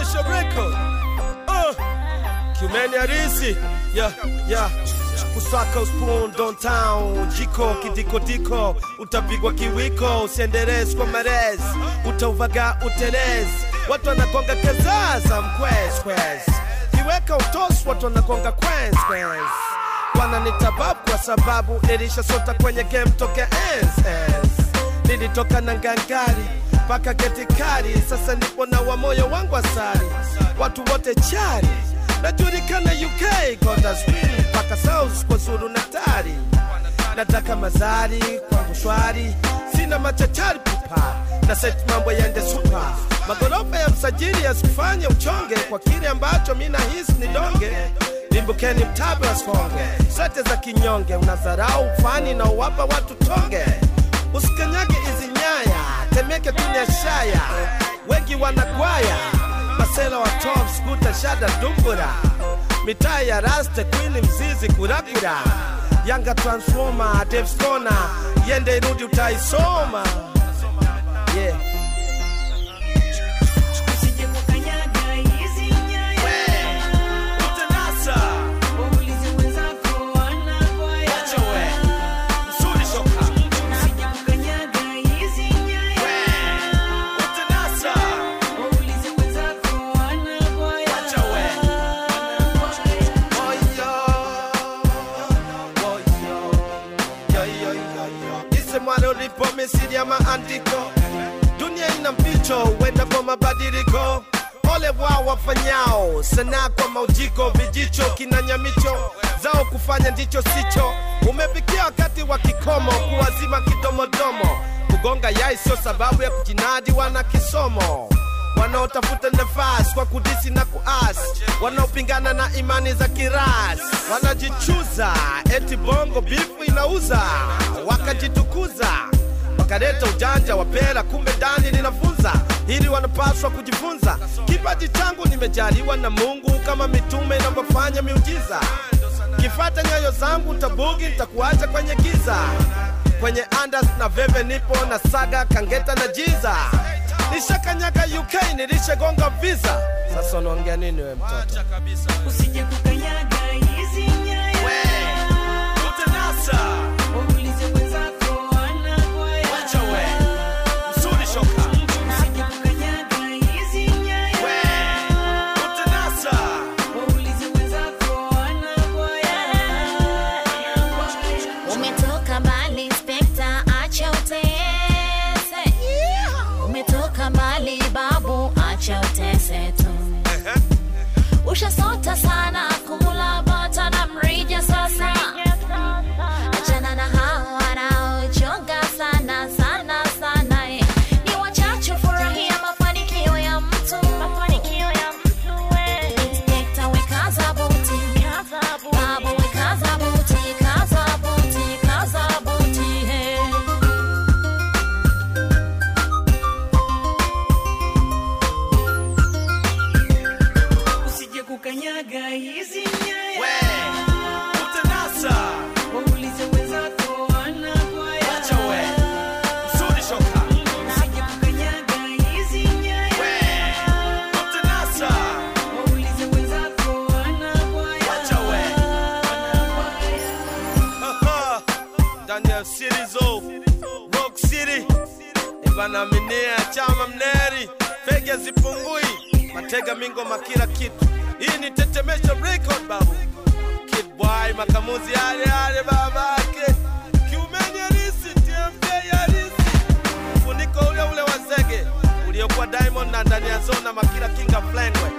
Tetemesha record. Kiumeni harisi. Yeah. Kusaka spoon downtown. Jiko kidiko diko. Utapigwa kiwiko. Usienderes kwa marez. Utauvaga uterez. Watu wanakonga kazaza mkwez. Kiweka utos watu wanakonga kwez. Wananitababu kwa sababu nilisha sota kwenye game toke ens. Nilitoka na ngangari paka getikari. Sasa nipo na wa moyo wangu asari. Watu wote chari. Najulikana UK Goda's Win paka South kwa Zulu Natari. Nataka mazari kwangu shwari. Sina machachari pupa. Na set mambo yende super. Magorofa ya msajili yasikufanye uchonge kwa kile ambacho mina hisi ni donge. Limbukeni mtabe wa skonge. Sote za kinyonge. Unazarau ufani na uwapa watu tonge. Usikanyage izi nyaya. Temeke dunia shaya. Wengi wanagwaya. Masela wa top, skuta, shada, dumbura. Mitaa ya raste, queen, mzizi, kurakura. Yanga transformer, Dave's Corner. Yende irudi utaisoma. Yeah. Misiri ya maandiko. Dunia ina mpicho, wenda kwa mabadiliko. Ole wao wafanyao, sana kwa maujiko. Vijicho, kinanyamicho, zao kufanya ndicho sicho. Umefikia wakati wa kikomo, kuwazima kidomodomo. Kugonga yai sio sababu ya kujinadi wana kisomo. Wanaotafuta nafasi kwa kudisi na kuasi. Wanaopingana na imani za kirasi. Wanajichuza, eti bongo bifu inauza. Wakajitukuza wakaleta ujanja wa pera, kumbe ndani linafunza. Hili wanapaswa kujifunza. Kipaji changu nimejaliwa na Mungu kama mitume inavyofanya miujiza. Kifata nyayo zangu tabugi nitakuacha kwenye giza. Kwenye andas na veve nipo na saga kangeta na jiza. Nishakanyaga UK nilishagonga visa. Sasa unaongea nini we mtoto? Usije kukanyaga hizi nyaya. Utanasa. Waulize wenzako. Ushasota sana kula bata na mrija sasa. Achana na hawa wanaochonga sana. Ni wachache furahia mafanikio ya mtu. Inspector wekaza buti. Babu wekaza buti. Kaza buti hey. Kukanyaga hizi nyaya. Utanasa. Waulize wenzako wanakwaya. Wacha we. Msuri shoka. Usije kukanyaga hizi nyaya. Utanasa. Waulize wenzako wanakwaya. Wacha we. Daniel Sirizo. Rock City. Ibana minea chama mneri. Fege zipungui. Matega mingo makila kitu. Hii ni Tetemesha record babu. Kid boy makamuzi yale babake. Kiumeni harisi TMJ harisi. Funiko ule wa zege uliokuwa Diamond na ndani ya zona makila kinga flengwe.